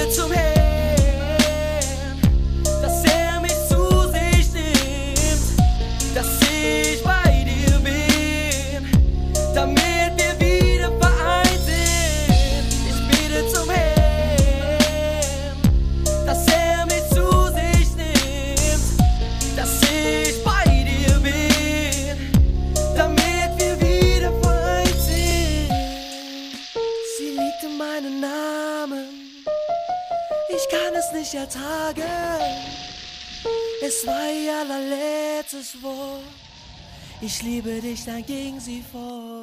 bete zum Herrn, dass er mich zu sich nimmt, dass ich bei dir bin, damit wir wieder vereint sind. Ich bete zum Herrn, dass er mich zu sich nimmt, dass ich bei dir bin, damit wir wieder vereint sind. Sie liebte meinen Namen, ich kann es nicht ertragen. Es war ihr allerletztes Wort. Ich liebe dich, dann ging sie fort.